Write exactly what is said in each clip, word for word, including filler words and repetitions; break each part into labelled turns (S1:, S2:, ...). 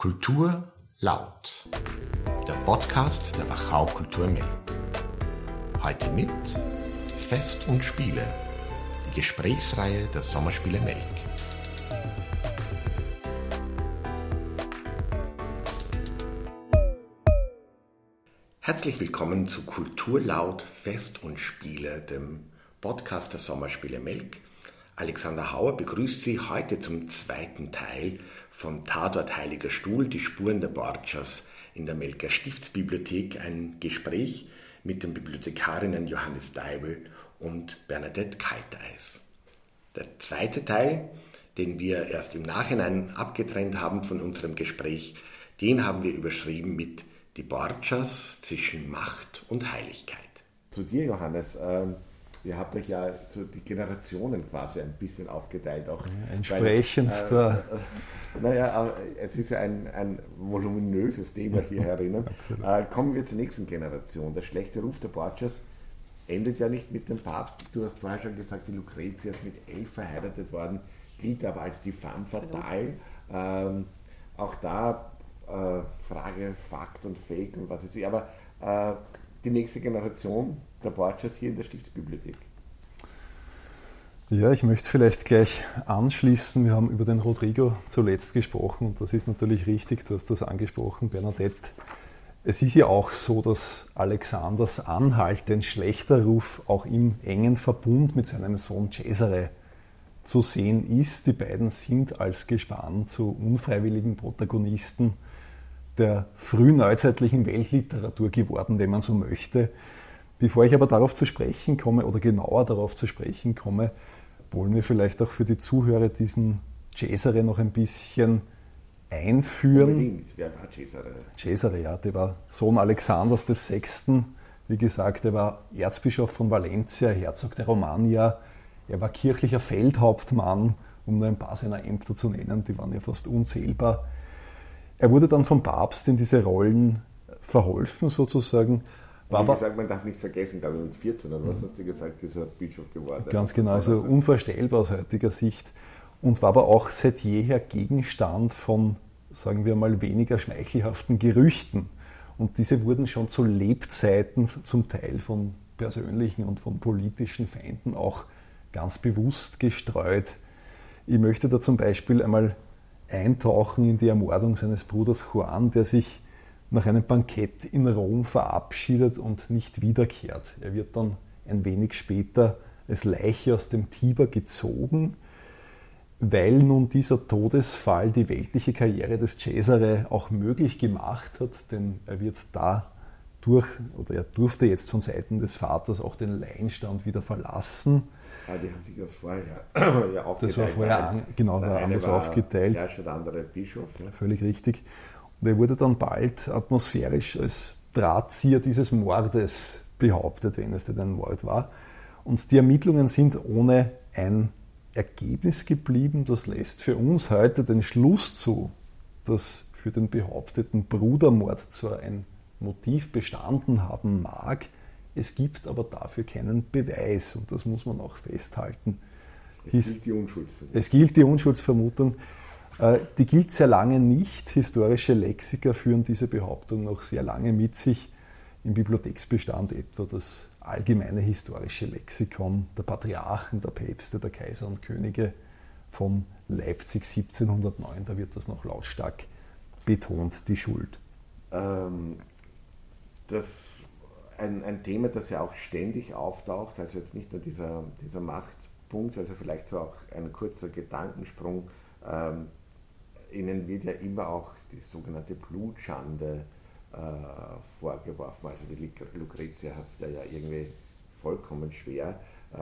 S1: Kultur laut, der Podcast der Wachau Kultur Melk. Heute mit Fest und Spiele, die Gesprächsreihe der Sommerspiele Melk. Herzlich willkommen zu Kultur laut, Fest und Spiele, dem Podcast der Sommerspiele Melk. Alexander Hauer begrüßt Sie heute zum zweiten Teil von Tatort Heiliger Stuhl, die Spuren der Borgias in der Melker Stiftsbibliothek, ein Gespräch mit den Bibliothekarinnen Johannes Deibel und Bernadette Kalteis. Der zweite Teil, den wir erst im Nachhinein abgetrennt haben von unserem Gespräch, den haben wir überschrieben mit Die Borgias zwischen Macht und Heiligkeit.
S2: Zu dir, Johannes. Ähm Ihr habt euch ja so die Generationen quasi ein bisschen aufgeteilt. Auch
S3: ja, entsprechend weil, äh, der...
S2: Naja, es ist ja ein, ein voluminöses Thema hier herinnen. äh, kommen wir zur nächsten Generation. Der schlechte Ruf der Borgias endet ja nicht mit dem Papst. Du hast vorher schon gesagt, die Lucretia ist mit elf verheiratet worden, gilt aber als die femme fatale. Ähm, auch da äh, Frage Fakt und Fake und was ist sie. Aber äh, die nächste Generation der Borgias hier in der Stiftsbibliothek.
S3: Ja, ich möchte vielleicht gleich anschließen. Wir haben über den Rodrigo zuletzt gesprochen und das ist natürlich richtig, du hast das angesprochen, Bernadette. Es ist ja auch so, dass Alexanders anhaltend schlechter Ruf auch im engen Verbund mit seinem Sohn Cesare zu sehen ist. Die beiden sind als Gespann zu unfreiwilligen Protagonisten der frühneuzeitlichen Weltliteratur geworden, wenn man so möchte. Bevor ich aber darauf zu sprechen komme oder genauer darauf zu sprechen komme, wollen wir vielleicht auch für die Zuhörer diesen Cesare noch ein bisschen einführen.
S2: Unbedingt. Wer war Cesare?
S3: Cesare, ja, der war Sohn Alexanders des Sechsten. Wie gesagt, er war Erzbischof von Valencia, Herzog der Romagna. Er war kirchlicher Feldhauptmann, um nur ein paar seiner Ämter zu nennen, die waren ja fast unzählbar. Er wurde dann vom Papst in diese Rollen verholfen sozusagen.
S2: War wie gesagt, man darf nicht vergessen, glaube ich, mit vierzehn oder was hast du gesagt, ist er Bischof geworden.
S3: Ganz genau, also unvorstellbar aus heutiger Sicht und war aber auch seit jeher Gegenstand von, sagen wir mal, weniger schmeichelhaften Gerüchten. Und diese wurden schon zu Lebzeiten zum Teil von persönlichen und von politischen Feinden auch ganz bewusst gestreut. Ich möchte da zum Beispiel einmal eintauchen in die Ermordung seines Bruders Juan, der sich nach einem Bankett in Rom verabschiedet und nicht wiederkehrt. Er wird dann ein wenig später als Leiche aus dem Tiber gezogen, weil nun dieser Todesfall die weltliche Karriere des Cesare auch möglich gemacht hat, denn er wird dadurch, oder er durfte jetzt von Seiten des Vaters auch den Laienstand wieder verlassen.
S2: Ja, die haben sich das vorher ja aufgeteilt.
S3: Das war vorher an, genau,
S2: der
S3: war anders war aufgeteilt.
S2: Herrscher, der andere Bischof. Ja.
S3: Völlig richtig. Und er wurde dann bald atmosphärisch als Drahtzieher dieses Mordes behauptet, wenn es denn ein Mord war. Und die Ermittlungen sind ohne ein Ergebnis geblieben. Das lässt für uns heute den Schluss zu, dass für den behaupteten Brudermord zwar ein Motiv bestanden haben mag, es gibt aber dafür keinen Beweis. Und das muss man auch festhalten.
S2: Es gilt die Unschuldsvermutung.
S3: Es gilt die Unschuldsvermutung. Die gilt sehr lange nicht. Historische Lexiker führen diese Behauptung noch sehr lange mit sich. Im Bibliotheksbestand etwa das allgemeine historische Lexikon der Patriarchen, der Päpste, der Kaiser und Könige von Leipzig siebzehnhundertneun. Da wird das noch lautstark betont, die Schuld.
S2: Ähm, das ein, ein Thema, das ja auch ständig auftaucht, also jetzt nicht nur dieser, dieser Machtpunkt, also vielleicht so auch ein kurzer Gedankensprung. Ähm, Ihnen wird ja immer auch die sogenannte Blutschande äh, vorgeworfen. Also die Lucretia hat es ja, ja irgendwie vollkommen schwer.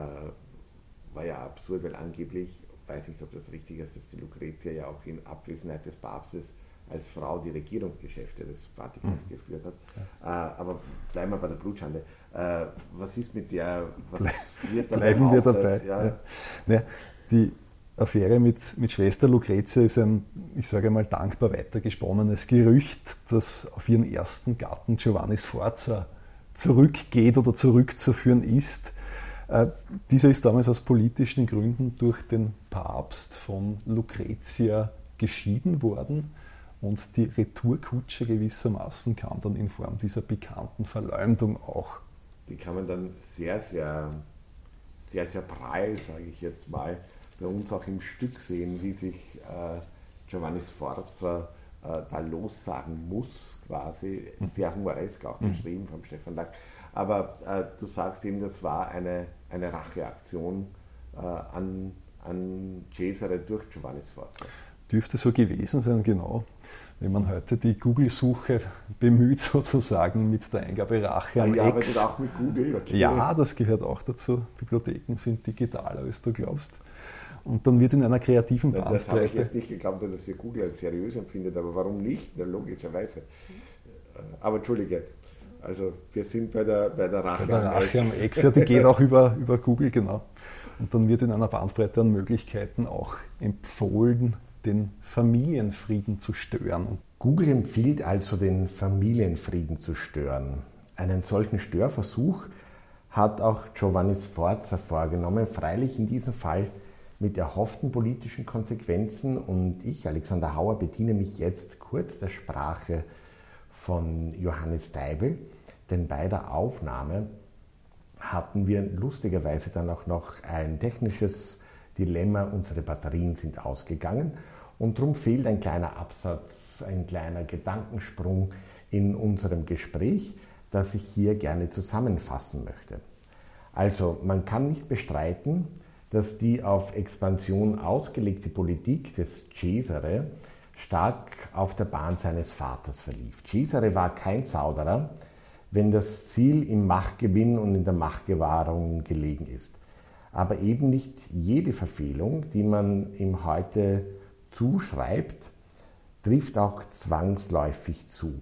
S2: Äh, war ja absurd, weil angeblich, weiß nicht, ob das richtig ist, dass die Lucretia ja auch in Abwesenheit des Papstes als Frau die Regierungsgeschäfte des Vatikans mhm. geführt hat. Ja. Äh, aber bleiben wir bei der Blutschande. Äh, was ist mit der? Was wird
S3: bleiben wir dabei. Ja. Ja. Ja, die Affäre mit, mit Schwester Lucretia ist ein, ich sage mal, dankbar weitergesponnenes Gerücht, das auf ihren ersten Gatten Giovanni Sforza zurückgeht oder zurückzuführen ist. Äh, dieser ist damals aus politischen Gründen durch den Papst von Lucretia geschieden worden Und die Retourkutsche gewissermaßen kam dann in Form dieser pikanten Verleumdung auch.
S2: Die kann man dann sehr, sehr, sehr, sehr prall, sage ich jetzt mal, bei uns auch im Stück sehen, wie sich äh, Giovanni Sforza äh, da lossagen muss, quasi. Sehr humoresk auch geschrieben vom Stefan Lack. Aber äh, du sagst eben, das war eine, eine Racheaktion äh, an, an Cesare durch Giovanni Sforza.
S3: Dürfte so gewesen sein, genau. Wenn man heute die Google-Suche bemüht, sozusagen mit der Eingabe Rache am
S2: Ex. Ihr arbeitet
S3: Ex.
S2: auch mit Google? Okay.
S3: Ja, das gehört auch dazu. Bibliotheken sind digitaler, als du glaubst. Und dann wird in einer kreativen Bandbreite...
S2: Das habe ich jetzt nicht geglaubt, dass ihr Google als seriös empfindet, aber warum nicht? Na, logischerweise. Aber entschuldige, also wir sind bei der, bei der Rache,
S3: bei der Rache
S2: am
S3: am
S2: Ex.
S3: Ex. Ja, die geht auch über, über Google, genau. Und dann wird in einer Bandbreite an Möglichkeiten auch empfohlen, den Familienfrieden zu stören.
S1: Google empfiehlt also, den Familienfrieden zu stören. Einen solchen Störversuch hat auch Giovanni Sforza vorgenommen, freilich in diesem Fall mit erhofften politischen Konsequenzen. Und ich, Alexander Hauer, bediene mich jetzt kurz der Sprache von Johannes Deibel, denn bei der Aufnahme hatten wir lustigerweise dann auch noch ein technisches Dilemma, unsere Batterien sind ausgegangen und darum fehlt ein kleiner Absatz, ein kleiner Gedankensprung in unserem Gespräch, das ich hier gerne zusammenfassen möchte. Also, man kann nicht bestreiten, dass die auf Expansion ausgelegte Politik des Cesare stark auf der Bahn seines Vaters verlief. Cesare war kein Zauderer, wenn das Ziel im Machtgewinn und in der Machtgewahrung gelegen ist. Aber eben nicht jede Verfehlung, die man ihm heute zuschreibt, trifft auch zwangsläufig zu.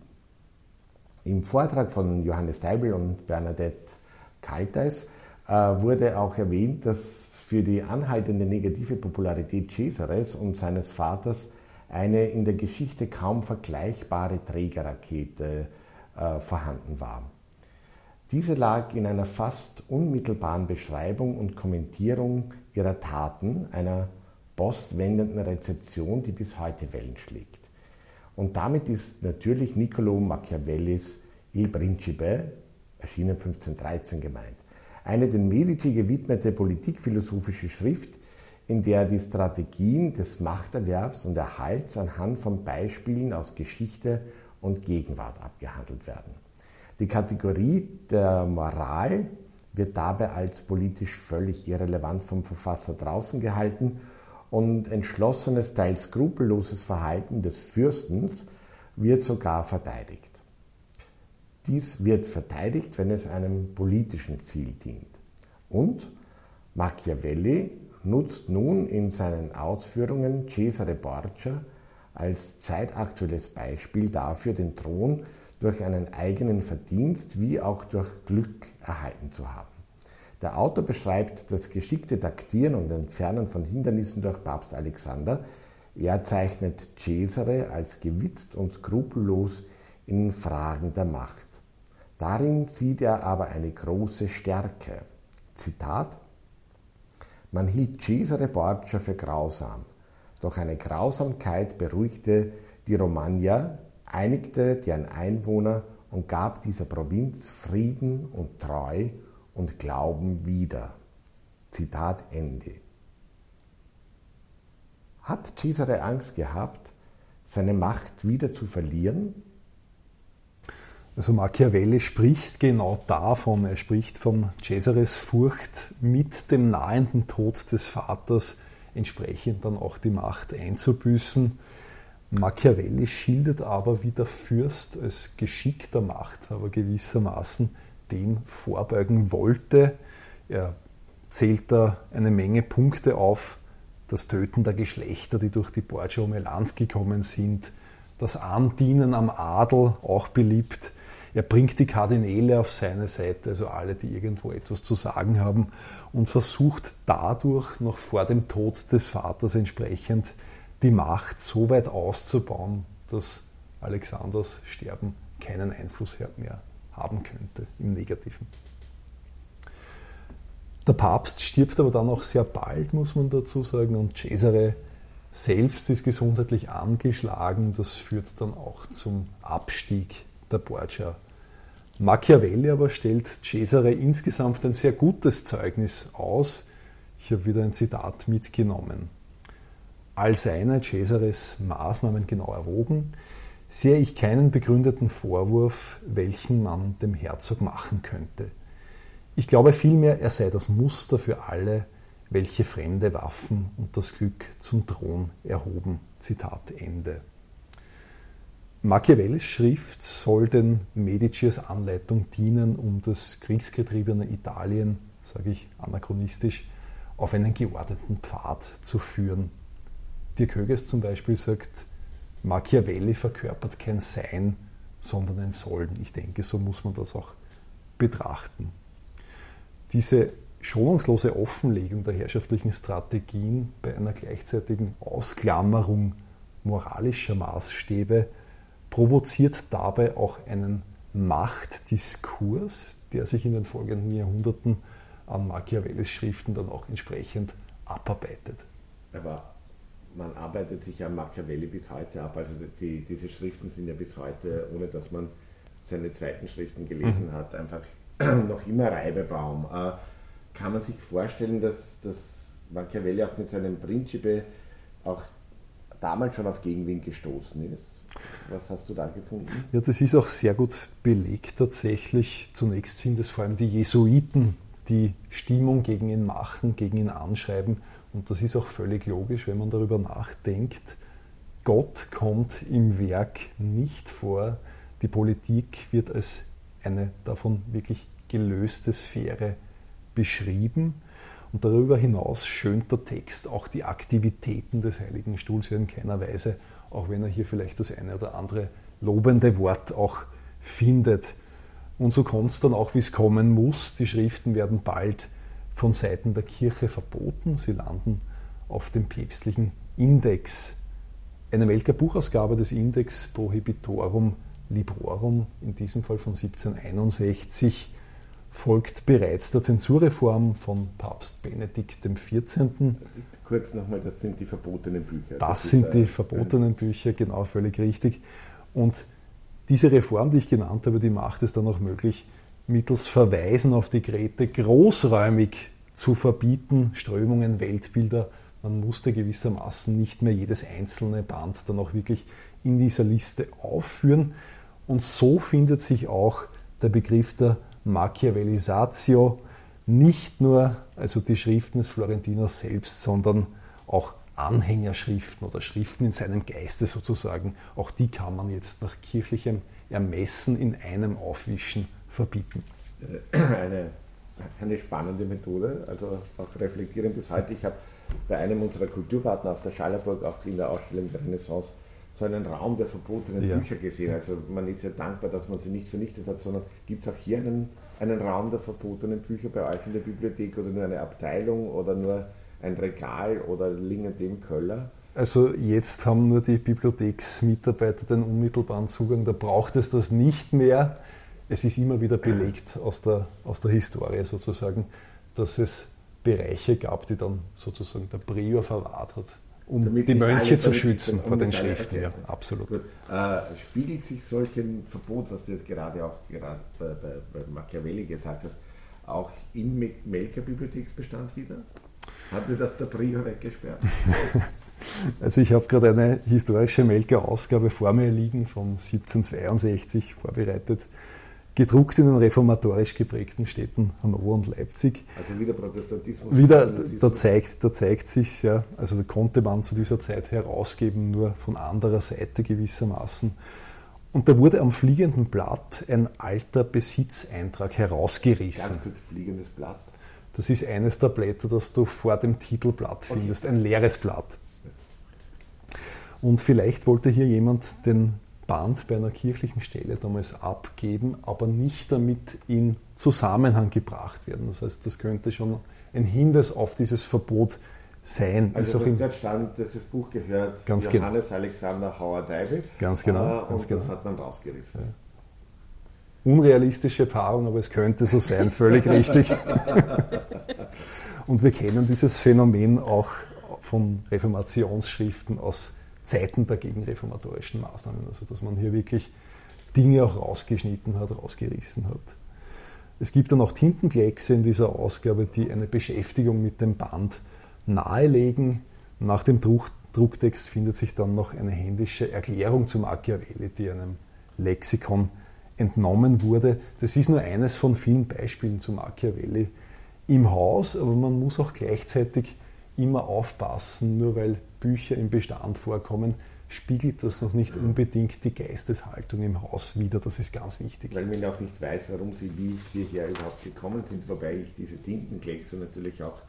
S1: Im Vortrag von Johannes Deibel und Bernadette Kaltais äh, wurde auch erwähnt, dass für die anhaltende negative Popularität Cesares und seines Vaters eine in der Geschichte kaum vergleichbare Trägerrakete äh, vorhanden war. Diese lag in einer fast unmittelbaren Beschreibung und Kommentierung ihrer Taten, einer postwendenden Rezeption, die bis heute Wellen schlägt. Und damit ist natürlich Niccolò Machiavellis Il Principe, erschienen fünfzehnhundertdreizehn, gemeint. Eine den Medici gewidmete politikphilosophische Schrift, in der die Strategien des Machterwerbs und Erhalts anhand von Beispielen aus Geschichte und Gegenwart abgehandelt werden. Die Kategorie der Moral wird dabei als politisch völlig irrelevant vom Verfasser draußen gehalten und entschlossenes, teils skrupelloses Verhalten des Fürstens wird sogar verteidigt. Dies wird verteidigt, wenn es einem politischen Ziel dient. Und Machiavelli nutzt nun in seinen Ausführungen Cesare Borgia als zeitaktuelles Beispiel dafür, den Thron durch einen eigenen Verdienst wie auch durch Glück erhalten zu haben. Der Autor beschreibt das geschickte Taktieren und Entfernen von Hindernissen durch Papst Alexander. Er zeichnet Cesare als gewitzt und skrupellos in Fragen der Macht. Darin sieht er aber eine große Stärke. Zitat: Man hielt Cesare Borgia für grausam, doch eine Grausamkeit beruhigte die Romagna, einigte deren Einwohner und gab dieser Provinz Frieden und Treu und Glauben wieder. Zitat Ende. Hat Cesare Angst gehabt, seine Macht wieder zu verlieren?
S3: Also Machiavelli spricht genau davon, er spricht von Cesares Furcht, mit dem nahenden Tod des Vaters entsprechend dann auch die Macht einzubüßen. Machiavelli schildert aber, wie der Fürst als geschickter Machthaber gewissermaßen dem vorbeugen wollte. Er zählt da eine Menge Punkte auf: das Töten der Geschlechter, die durch die Borgia um ihr Land gekommen sind, das Andienen am Adel, auch beliebt. Er bringt die Kardinäle auf seine Seite, also alle, die irgendwo etwas zu sagen haben, und versucht dadurch noch vor dem Tod des Vaters entsprechend die Macht so weit auszubauen, dass Alexanders Sterben keinen Einfluss mehr haben könnte, im Negativen. Der Papst stirbt aber dann auch sehr bald, muss man dazu sagen, und Cesare selbst ist gesundheitlich angeschlagen, das führt dann auch zum Abstieg der Borgia. Machiavelli aber stellt Cesare insgesamt ein sehr gutes Zeugnis aus. Ich habe wieder ein Zitat mitgenommen. All seine, Cesares, Maßnahmen genau erwogen, sehe ich keinen begründeten Vorwurf, welchen man dem Herzog machen könnte. Ich glaube vielmehr, er sei das Muster für alle, welche fremde Waffen und das Glück zum Thron erhoben. Zitat Ende. Machiavellis Schrift soll den Medici als Anleitung dienen, um das kriegsgetriebene Italien, sage ich anachronistisch, auf einen geordneten Pfad zu führen. Dirk Höges zum Beispiel sagt, Machiavelli verkörpert kein Sein, sondern ein Sollen. Ich denke, so muss man das auch betrachten. Diese schonungslose Offenlegung der herrschaftlichen Strategien bei einer gleichzeitigen Ausklammerung moralischer Maßstäbe provoziert dabei auch einen Machtdiskurs, der sich in den folgenden Jahrhunderten an Machiavellis Schriften dann auch entsprechend abarbeitet.
S2: Aber man arbeitet sich an Machiavelli bis heute ab, also die, diese Schriften sind ja bis heute, ohne dass man seine zweiten Schriften gelesen mhm. hat, einfach noch immer Reibebaum. Äh, kann man sich vorstellen, dass, dass Machiavelli auch mit seinem Principe auch damals schon auf Gegenwind gestoßen ist? Was hast du da gefunden?
S3: Ja, das ist auch sehr gut belegt tatsächlich. Zunächst sind es vor allem die Jesuiten, die Stimmung gegen ihn machen, gegen ihn anschreiben. Und das ist auch völlig logisch, wenn man darüber nachdenkt. Gott kommt im Werk nicht vor. Die Politik wird als eine davon wirklich gelöste Sphäre beschrieben. Und darüber hinaus schönt der Text auch die Aktivitäten des Heiligen Stuhls in keiner Weise, auch wenn er hier vielleicht das eine oder andere lobende Wort auch findet. Und so kommt es dann auch, wie es kommen muss. Die Schriften werden bald von Seiten der Kirche verboten. Sie landen auf dem päpstlichen Index. Eine Melker Buchausgabe des Index Prohibitorum Librorum, in diesem Fall von siebzehnhunderteinundsechzig, folgt bereits der Zensurreform von Papst Benedikt dem vierzehnten.
S2: Kurz nochmal, das sind die verbotenen Bücher.
S3: Das, das sind die verbotenen Bücher, genau, völlig richtig. Und diese Reform, die ich genannt habe, die macht es dann auch möglich, mittels Verweisen auf die Grete großräumig zu verbieten, Strömungen, Weltbilder. Man musste gewissermaßen nicht mehr jedes einzelne Band dann auch wirklich in dieser Liste aufführen. Und so findet sich auch der Begriff der Machiavellisatio nicht nur also die Schriften des Florentiners selbst, sondern auch Anhängerschriften oder Schriften in seinem Geiste sozusagen. Auch die kann man jetzt nach kirchlichem Ermessen in einem Aufwischen verbieten.
S2: Eine, eine spannende Methode, also auch reflektierend bis heute. Ich habe bei einem unserer Kulturpartner auf der Schallerburg auch in der Ausstellung der Renaissance so einen Raum der verbotenen ja. Bücher gesehen. Also man ist ja dankbar, dass man sie nicht vernichtet hat, sondern gibt es auch hier einen, einen Raum der verbotenen Bücher bei euch in der Bibliothek oder nur eine Abteilung oder nur ein Regal oder liegen dem Köller?
S3: Also jetzt haben nur die Bibliotheksmitarbeiter den unmittelbaren Zugang, da braucht es das nicht mehr. Es ist immer wieder belegt aus der, aus der Historie sozusagen, dass es Bereiche gab, die dann sozusagen der Prior verwahrt hat, um damit die Mönche zu schützen vor den Schriften. Ja, absolut.
S2: Gut. Äh, spiegelt sich solch ein Verbot, was du jetzt gerade auch gerade bei, bei, bei Machiavelli gesagt hast, auch im Melker Bibliotheksbestand wieder? Hat dir das der Prior weggesperrt?
S3: Also ich habe gerade eine historische Melker Ausgabe vor mir liegen von siebzehnhundertzweiundsechzig vorbereitet, gedruckt in den reformatorisch geprägten Städten Hannover und Leipzig.
S2: Also wieder Protestantismus.
S3: Wieder, da zeigt, da zeigt sich ja, also da konnte man zu dieser Zeit herausgeben, nur von anderer Seite gewissermaßen. Und da wurde am fliegenden Blatt ein alter Besitzeintrag herausgerissen.
S2: Ganz kurz, fliegendes Blatt.
S3: Das ist eines der Blätter, das du vor dem Titelblatt findest, okay. Ein leeres Blatt. Und vielleicht wollte hier jemand den Band bei einer kirchlichen Stelle damals abgeben, aber nicht damit in Zusammenhang gebracht werden. Das heißt, das könnte schon ein Hinweis auf dieses Verbot sein.
S2: Also das dort stand, dass das Buch gehört
S3: ganz
S2: Johannes
S3: genau.
S2: Alexander Hauer-Deibel.
S3: Ganz genau.
S2: Äh, und
S3: ganz
S2: das
S3: genau.
S2: hat man rausgerissen.
S3: Ja. Unrealistische Paarung, aber es könnte so sein, völlig richtig. Und wir kennen dieses Phänomen auch von Reformationsschriften aus Zeiten der gegenreformatorischen Maßnahmen. Also dass man hier wirklich Dinge auch rausgeschnitten hat, rausgerissen hat. Es gibt dann auch Tintenkleckse in dieser Ausgabe, die eine Beschäftigung mit dem Band nahelegen. Nach dem Druck, Drucktext findet sich dann noch eine händische Erklärung zu Machiavelli, die einem Lexikon entnommen wurde. Das ist nur eines von vielen Beispielen zu Machiavelli im Haus, aber man muss auch gleichzeitig immer aufpassen, nur weil Bücher im Bestand vorkommen, spiegelt das noch nicht unbedingt die Geisteshaltung im Haus wider. Das ist ganz wichtig.
S2: Weil man auch nicht weiß, warum sie wie hierher überhaupt gekommen sind, wobei ich diese Tintenkleckse natürlich auch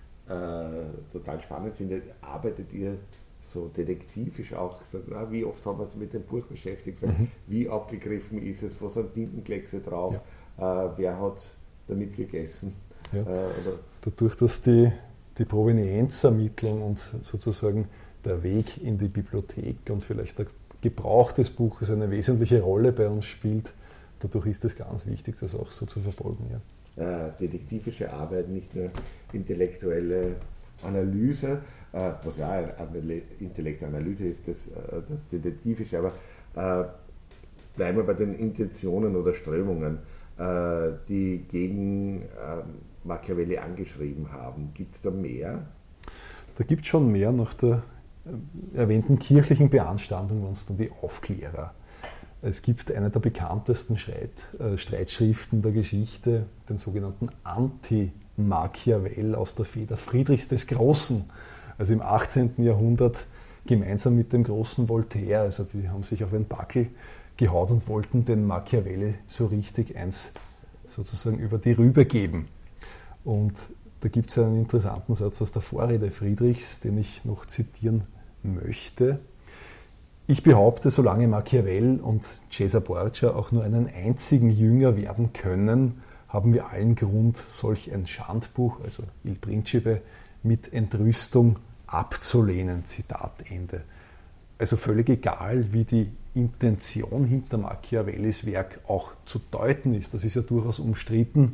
S2: äh, total spannend finde. Arbeitet ihr so detektivisch auch, so, na, wie oft haben wir uns mit dem Buch beschäftigt, mhm. wie abgegriffen ist es, wo sind Tintenkleckse drauf, ja. äh, wer hat damit gegessen.
S3: Ja.
S2: Äh, oder
S3: Dadurch, dass die, die Provenienzermittlung und sozusagen der Weg in die Bibliothek und vielleicht der Gebrauch des Buches eine wesentliche Rolle bei uns spielt, dadurch ist es ganz wichtig, das auch so zu verfolgen.
S2: Ja. Äh, detektivische Arbeit, nicht nur intellektuelle Analyse, äh, was ja eine intellektuelle Analyse ist, das, äh, das Detektivische, aber äh, bleiben wir bei den Intentionen oder Strömungen, äh, die gegen äh, Machiavelli angeschrieben haben. Gibt es da mehr?
S3: Da gibt es schon mehr. Nach der erwähnten kirchlichen Beanstandung waren es dann die Aufklärer. Es gibt eine der bekanntesten Streit, äh, Streitschriften der Geschichte, den sogenannten Anti-Machiavel aus der Feder Friedrichs des Großen, also im achtzehnten Jahrhundert gemeinsam mit dem großen Voltaire. Also die haben sich auf einen Backel gehaut und wollten den Machiavelli so richtig eins sozusagen über die Rübe geben. Und da gibt es einen interessanten Satz aus der Vorrede Friedrichs, den ich noch zitieren möchte. Ich behaupte, solange Machiavel und Cesar Borgia auch nur einen einzigen Jünger werden können, haben wir allen Grund, solch ein Schandbuch, also Il Principe, mit Entrüstung abzulehnen. Zitat Ende. Also völlig egal, wie die Intention hinter Machiavellis Werk auch zu deuten ist, das ist ja durchaus umstritten.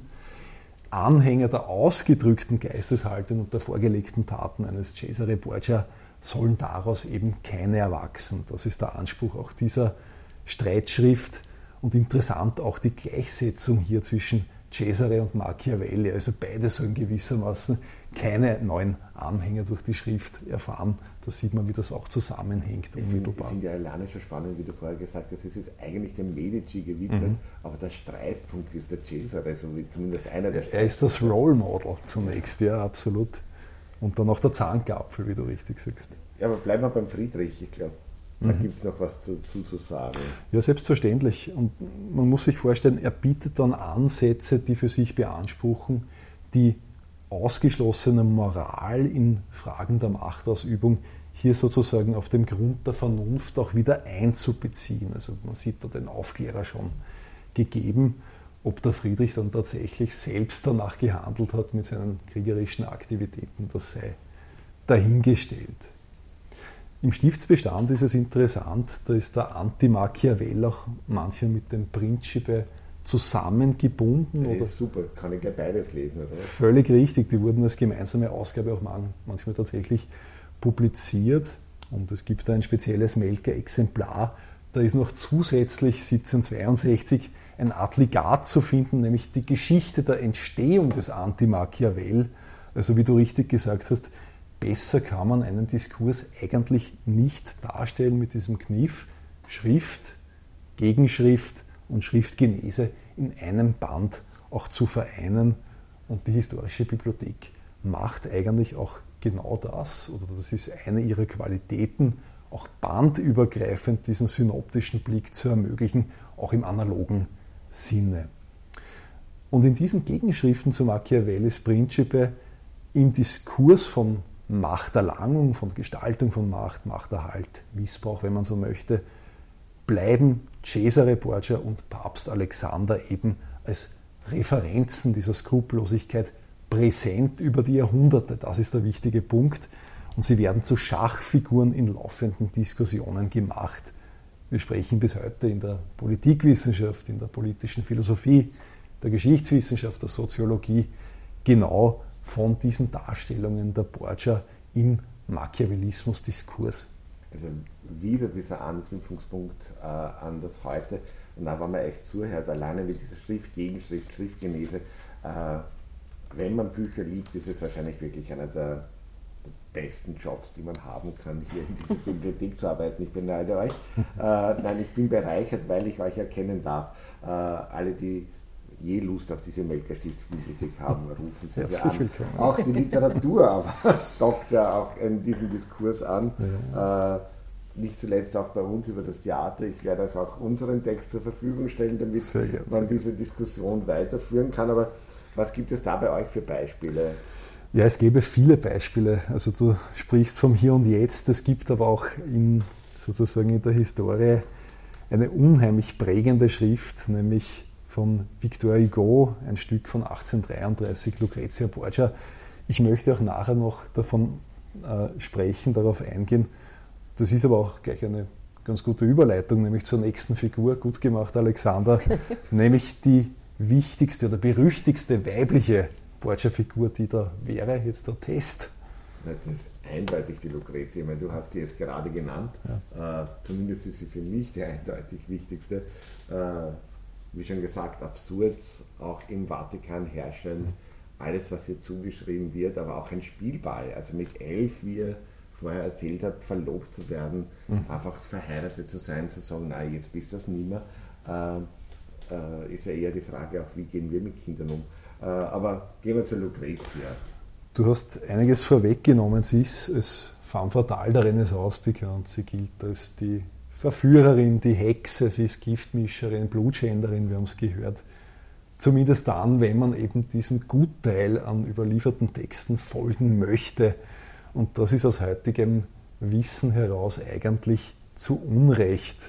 S3: Anhänger der ausgedrückten Geisteshaltung und der vorgelegten Taten eines Cesare Borgia sollen daraus eben keine erwachsen. Das ist der Anspruch auch dieser Streitschrift und interessant auch die Gleichsetzung hier zwischen Cesare und Machiavelli. Also beide sollen gewissermaßen keine neuen Anhänger durch die Schrift erfahren. Da sieht man, wie das auch zusammenhängt.
S2: Ich finde find ja alleine schon spannend, wie du vorher gesagt hast, es ist eigentlich dem Medici gewidmet, mhm. aber der Streitpunkt ist der Cesare, so wie zumindest einer der
S3: Er ist das Role Model zunächst, ja, absolut. Und dann auch der Zankapfel, wie du richtig sagst.
S2: Ja, aber bleiben wir beim Friedrich, ich glaube, da
S3: mhm.
S2: gibt es noch was dazu zu sagen.
S3: Ja, selbstverständlich. Und man muss sich vorstellen, er bietet dann Ansätze, die für sich beanspruchen, die ausgeschlossene Moral in Fragen der Machtausübung hier sozusagen auf dem Grund der Vernunft auch wieder einzubeziehen. Also man sieht da den Aufklärer schon gegeben. Ob der Friedrich dann tatsächlich selbst danach gehandelt hat mit seinen kriegerischen Aktivitäten, das sei dahingestellt. Im Stiftsbestand ist es interessant, da ist der Anti-Machiavel auch manchmal mit dem Principe zusammengebunden.
S2: Das
S3: oder
S2: ist super, kann ich gleich beides lesen, oder?
S3: Völlig richtig, die wurden als gemeinsame Ausgabe auch manchmal tatsächlich publiziert und es gibt da ein spezielles Melker Exemplar, da ist noch zusätzlich siebzehnhundertzweiundsechzig ein Adligat zu finden, nämlich die Geschichte der Entstehung des Anti-Machiavel. Also wie du richtig gesagt hast, besser kann man einen Diskurs eigentlich nicht darstellen mit diesem Kniff, Schrift, Gegenschrift und Schriftgenese in einem Band auch zu vereinen. Und die Historische Bibliothek macht eigentlich auch genau das, oder das ist eine ihrer Qualitäten, auch bandübergreifend diesen synoptischen Blick zu ermöglichen, auch im analogen Sinne. Und in diesen Gegenschriften zu Machiavellis Principe, im Diskurs von Machterlangung, von Gestaltung von Macht, Machterhalt, Missbrauch, wenn man so möchte, bleiben Cesare Borgia und Papst Alexander eben als Referenzen dieser Skrupellosigkeit präsent über die Jahrhunderte. Das ist der wichtige Punkt. Und sie werden zu Schachfiguren in laufenden Diskussionen gemacht. Wir sprechen bis heute in der Politikwissenschaft, in der politischen Philosophie, der Geschichtswissenschaft, der Soziologie genau von diesen Darstellungen der Borgia im Machiavellismus-Diskurs.
S2: Also wieder dieser Anknüpfungspunkt äh, an das Heute. Und auch wenn man echt zuhört, alleine mit dieser Schrift, Gegenschrift, Schriftgenese, äh, wenn man Bücher liebt, ist es wahrscheinlich wirklich einer der, der besten Jobs, die man haben kann, hier in dieser Bibliothek zu arbeiten. Ich beneide euch. Äh, nein, ich bin bereichert, weil ich euch erkennen darf. Äh, alle, die je Lust auf diese Melker Stiftsbibliothek haben, rufen Sie sie an. Willkommen. Auch die Literatur aber dockt ja auch in diesem Diskurs an. Ja. Äh, nicht zuletzt auch bei uns über das Theater. Ich werde euch auch unseren Text zur Verfügung stellen, damit gern, man diese Diskussion weiterführen kann. Aber was gibt es da bei euch für Beispiele?
S3: Ja, es gäbe viele Beispiele. Also du sprichst vom Hier und Jetzt. Es gibt aber auch in, sozusagen in der Historie eine unheimlich prägende Schrift, nämlich von Victor Hugo, ein Stück von achtzehnhundertdreiunddreißig, Lucrezia Borgia. Ich möchte auch nachher noch davon äh, sprechen, darauf eingehen. Das ist aber auch gleich eine ganz gute Überleitung, nämlich zur nächsten Figur. Gut gemacht, Alexander. Nämlich die wichtigste oder berüchtigste weibliche Borgia-Figur, die da wäre, jetzt der Test.
S2: Das ist eindeutig die Lucrezia. Ich meine, du hast sie jetzt gerade genannt. Ja. Äh, zumindest ist sie für mich die eindeutig wichtigste. Äh, wie schon gesagt, absurd, auch im Vatikan herrschend, alles, was ihr zugeschrieben wird, aber auch ein Spielball. Also mit elf, wie ihr vorher erzählt habt, verlobt zu werden, mhm. einfach verheiratet zu sein, zu sagen, nein, jetzt bist du das nicht mehr, äh, äh, ist ja eher die Frage, auch wie gehen wir mit Kindern um. Äh, aber gehen wir zur Lucrezia.
S3: Du hast einiges vorweggenommen. Sie ist als femme fatale der Renaissance bekannt. Sie gilt als die Verführerin, die Hexe, sie ist Giftmischerin, Blutschänderin, wir haben es gehört. Zumindest dann, wenn man eben diesem Gutteil an überlieferten Texten folgen möchte. Und das ist aus heutigem Wissen heraus eigentlich zu Unrecht.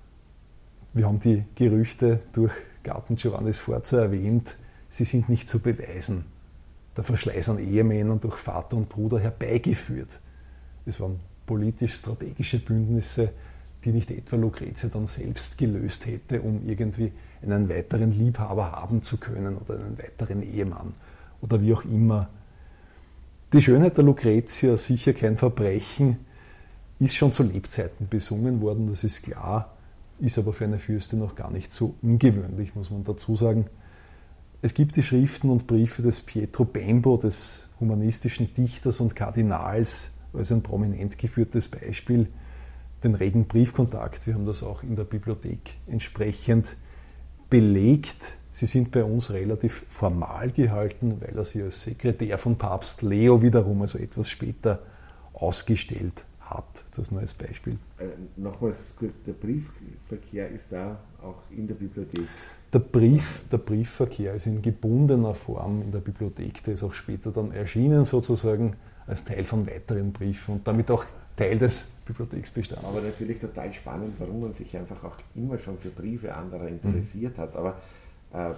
S3: Wir haben die Gerüchte durch Gatten Giovanni Sforza erwähnt, sie sind nicht zu beweisen. Der Verschleiß an Ehemännern durch Vater und Bruder herbeigeführt. Es waren politisch-strategische Bündnisse, die nicht etwa Lucrezia dann selbst gelöst hätte, um irgendwie einen weiteren Liebhaber haben zu können oder einen weiteren Ehemann oder wie auch immer. Die Schönheit der Lucrezia, sicher kein Verbrechen, ist schon zu Lebzeiten besungen worden, das ist klar, ist aber für eine Fürstin noch gar nicht so ungewöhnlich, muss man dazu sagen. Es gibt die Schriften und Briefe des Pietro Bembo, des humanistischen Dichters und Kardinals, als ein prominent geführtes Beispiel. Den regen Briefkontakt, wir haben das auch in der Bibliothek entsprechend belegt. Sie sind bei uns relativ formal gehalten, weil er sie als Sekretär von Papst Leo wiederum, also etwas später, ausgestellt hat. Das nur als Beispiel.
S2: Äh, nochmals kurz, der Briefverkehr ist da auch in der Bibliothek?
S3: Der, Brief, der Briefverkehr ist in gebundener Form in der Bibliothek. Der ist auch später dann erschienen sozusagen als Teil von weiteren Briefen und damit auch Teil des Bibliotheksbestandes.
S2: Aber natürlich total spannend, warum man sich einfach auch immer schon für Briefe anderer interessiert mhm. hat. Aber äh,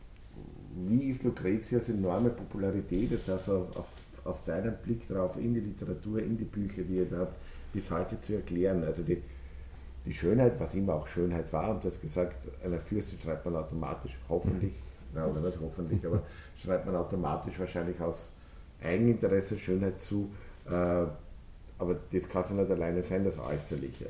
S2: wie ist Lucrezias enorme Popularität jetzt also auf, aus deinem Blick darauf in die Literatur, in die Bücher, die ihr da habt, bis heute zu erklären? Also die, die Schönheit, was immer auch Schönheit war, und du hast gesagt, einer Fürstin schreibt man automatisch, hoffentlich, na, oder nicht hoffentlich, aber schreibt man automatisch wahrscheinlich aus Eigeninteresse Schönheit zu. Äh, Aber das kann es ja nicht alleine sein, das Äußerliche.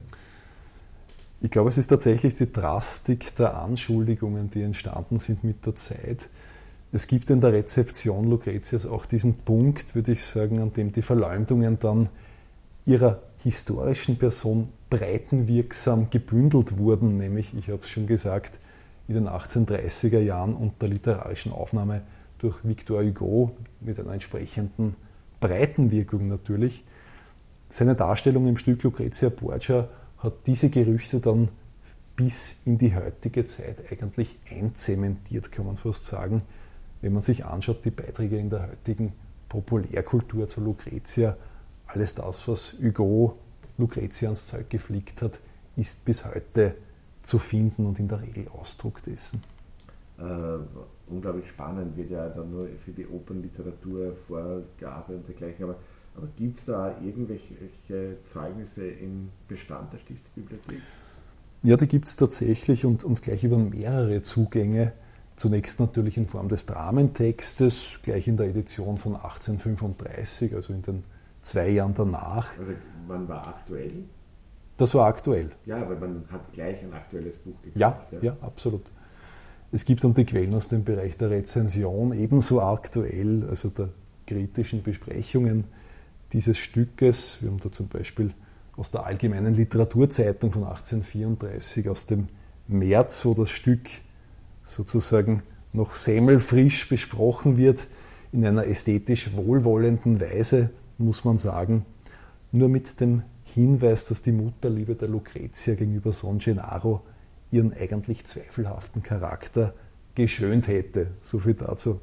S3: Ich glaube, es ist tatsächlich die Drastik der Anschuldigungen, die entstanden sind mit der Zeit. Es gibt in der Rezeption Lucrezias auch diesen Punkt, würde ich sagen, an dem die Verleumdungen dann ihrer historischen Person breitenwirksam gebündelt wurden, nämlich, ich habe es schon gesagt, in den achtzehnhundertdreißiger Jahren unter literarischen Aufnahme durch Victor Hugo mit einer entsprechenden Breitenwirkung natürlich. Seine Darstellung im Stück Lucrezia Borgia hat diese Gerüchte dann bis in die heutige Zeit eigentlich einzementiert, kann man fast sagen. Wenn man sich anschaut, die Beiträge in der heutigen Populärkultur zu Lucrezia, alles das, was Hugo Lucrezia ans Zeug geflickt hat, ist bis heute zu finden und in der Regel Ausdruck dessen.
S2: Äh, unglaublich spannend, wird ja dann nur für die Opernliteratur vorgearbeitet und dergleichen, aber Aber gibt es da irgendwelche Zeugnisse im Bestand der Stiftsbibliothek?
S3: Ja, die gibt es tatsächlich und, und gleich über mehrere Zugänge. Zunächst natürlich in Form des Dramentextes, gleich in der Edition von achtzehnhundertfünfunddreißig, also in den zwei Jahren danach.
S2: Also wann war aktuell?
S3: Das war aktuell.
S2: Ja, aber man hat gleich ein aktuelles Buch gekauft.
S3: Ja, ja, ja, absolut. Es gibt dann die Quellen aus dem Bereich der Rezension, ebenso aktuell, also der kritischen Besprechungen dieses Stückes. Wir haben da zum Beispiel aus der Allgemeinen Literaturzeitung von achtzehnhundertvierunddreißig, aus dem März, wo das Stück sozusagen noch semmelfrisch besprochen wird, in einer ästhetisch wohlwollenden Weise, muss man sagen, nur mit dem Hinweis, dass die Mutterliebe der Lucretia gegenüber Son Gennaro ihren eigentlich zweifelhaften Charakter geschönt hätte. So viel dazu.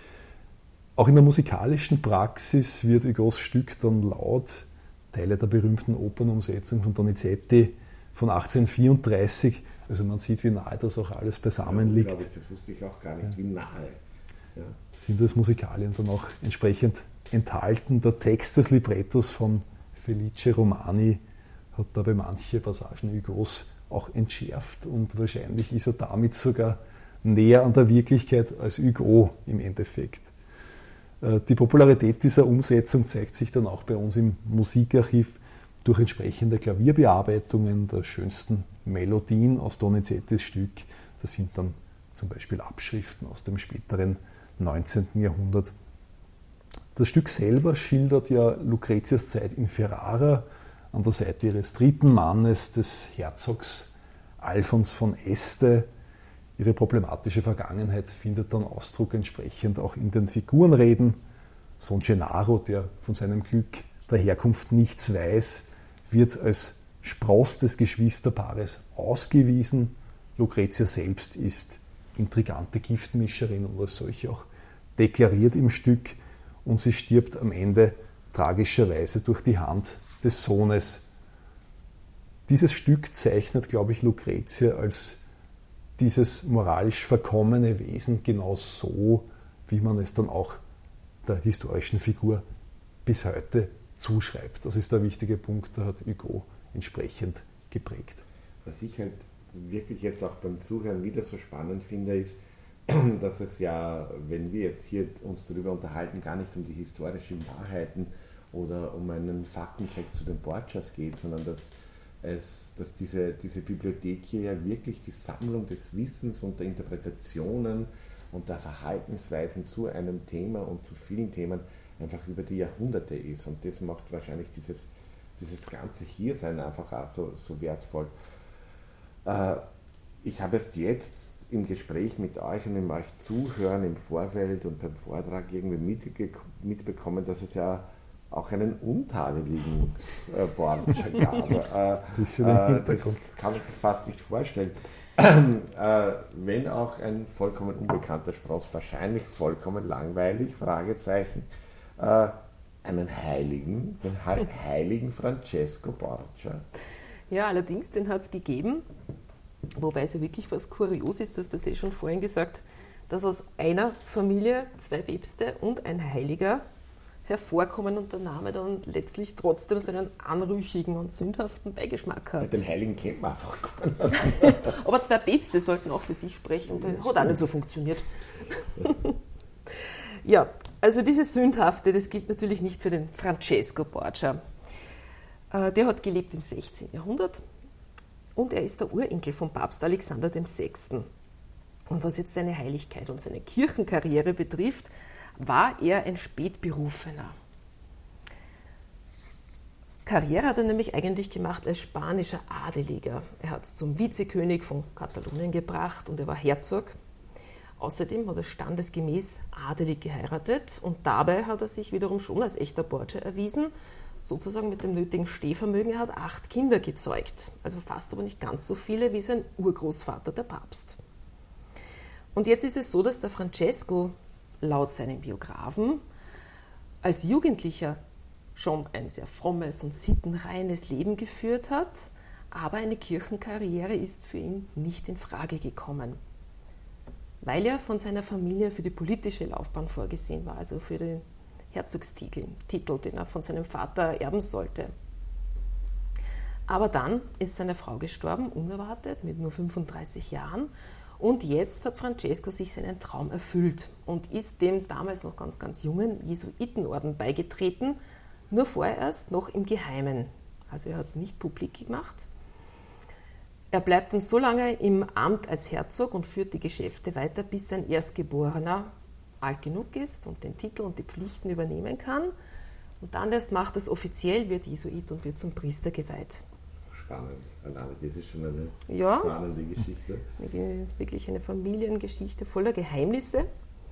S3: Auch in der musikalischen Praxis wird Hugos Stück dann laut Teile der berühmten Opernumsetzung von Donizetti von achtzehnhundertvierunddreißig, also man sieht, wie nahe das auch alles beisammen liegt.
S2: Ja, ich, das wusste ich auch gar nicht, wie nahe. Ja.
S3: Sind das Musikalien dann auch entsprechend enthalten. Der Text des Librettos von Felice Romani hat dabei manche Passagen Hugos auch entschärft und wahrscheinlich ist er damit sogar näher an der Wirklichkeit als Hugo im Endeffekt. Die Popularität dieser Umsetzung zeigt sich dann auch bei uns im Musikarchiv durch entsprechende Klavierbearbeitungen der schönsten Melodien aus Donizettis Stück. Das sind dann zum Beispiel Abschriften aus dem späteren neunzehnten Jahrhundert. Das Stück selber schildert ja Lucretias Zeit in Ferrara an der Seite ihres dritten Mannes, des Herzogs Alfons von Este. Ihre problematische Vergangenheit findet dann Ausdruck entsprechend auch in den Figurenreden. Son Gennaro, der von seinem Glück der Herkunft nichts weiß, wird als Spross des Geschwisterpaares ausgewiesen. Lucretia selbst ist intrigante Giftmischerin und als solche auch deklariert im Stück und sie stirbt am Ende tragischerweise durch die Hand des Sohnes. Dieses Stück zeichnet, glaube ich, Lucretia als dieses moralisch verkommene Wesen genau so, wie man es dann auch der historischen Figur bis heute zuschreibt. Das ist der wichtige Punkt, da hat Hugo entsprechend geprägt.
S2: Was ich halt wirklich jetzt auch beim Zuhören wieder so spannend finde, ist, dass es ja, wenn wir jetzt hier uns darüber unterhalten, gar nicht um die historischen Wahrheiten oder um einen Faktencheck zu den Borgias geht, sondern dass, es, dass diese, diese Bibliothek hier ja wirklich die Sammlung des Wissens und der Interpretationen und der Verhaltensweisen zu einem Thema und zu vielen Themen einfach über die Jahrhunderte ist. Und das macht wahrscheinlich dieses, dieses ganze Hiersein einfach auch so, so wertvoll. Äh, ich habe es jetzt im Gespräch mit euch und im euch Zuhören im Vorfeld und beim Vortrag irgendwie mitbekommen, dass es ja auch einen untadeligen äh, Borgia gab. Äh, äh, das kann ich mir fast nicht vorstellen. äh, wenn auch ein vollkommen unbekannter Spross, wahrscheinlich vollkommen langweilig, Fragezeichen, äh, einen Heiligen, den heiligen Francesco Borgia.
S4: Ja, allerdings, den hat es gegeben. Wobei es ja wirklich was kurios ist, du hast das eh schon vorhin gesagt, dass aus einer Familie zwei Päpste und ein Heiliger hervorkommen und der Name dann letztlich trotzdem so einen anrüchigen und sündhaften Beigeschmack hat.
S2: Den Heiligen kennt man einfach.
S4: Aber zwei Päpste sollten auch für sich sprechen, das hat auch nicht so funktioniert. Ja, also dieses Sündhafte, das gilt natürlich nicht für den Francesco Borgia. Der hat gelebt im sechzehnten Jahrhundert. Und er ist der Urenkel von Papst Alexander der Sechste. Und was jetzt seine Heiligkeit und seine Kirchenkarriere betrifft, war er ein Spätberufener. Karriere hat er nämlich eigentlich gemacht als spanischer Adeliger. Er hat es zum Vizekönig von Katalonien gebracht und er war Herzog. Außerdem hat er standesgemäß adelig geheiratet und dabei hat er sich wiederum schon als echter Borgia erwiesen, sozusagen mit dem nötigen Stehvermögen. Er hat acht Kinder gezeugt, also fast aber nicht ganz so viele wie sein Urgroßvater, der Papst. Und jetzt ist es so, dass der Francesco laut seinen Biografen als Jugendlicher schon ein sehr frommes und sittenreines Leben geführt hat, aber eine Kirchenkarriere ist für ihn nicht in Frage gekommen, weil er von seiner Familie für die politische Laufbahn vorgesehen war, also für den Herzogstitel, Titel, den er von seinem Vater erben sollte. Aber dann ist seine Frau gestorben, unerwartet, mit nur fünfunddreißig Jahren. Und jetzt hat Francesco sich seinen Traum erfüllt und ist dem damals noch ganz, ganz jungen Jesuitenorden beigetreten, Nur vorerst noch im Geheimen. Also er hat es nicht publik gemacht. Er bleibt dann so lange im Amt als Herzog und führt die Geschäfte weiter, bis sein Erstgeborener alt genug ist und den Titel und die Pflichten übernehmen kann. Und dann erst macht es offiziell, wird Jesuit und wird zum Priester geweiht.
S2: Spannend. Alleine das ist schon eine
S4: ja,
S2: spannende Geschichte.
S4: Eine, wirklich eine Familiengeschichte voller Geheimnisse.